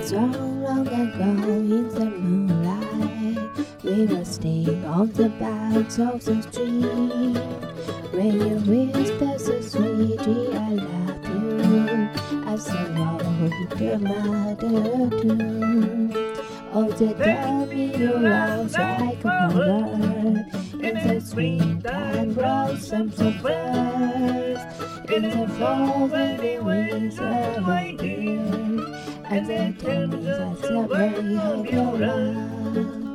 So long ago in the moonlight, we were staying on the banks of the stream. When you whisper so sweetly, I love you, as I wrote the mother too. Oh, the tell me your arms like a mother, in the springtime blossoms of first, in the fall when the winds are reindeer, and the tell me that's the way of your love.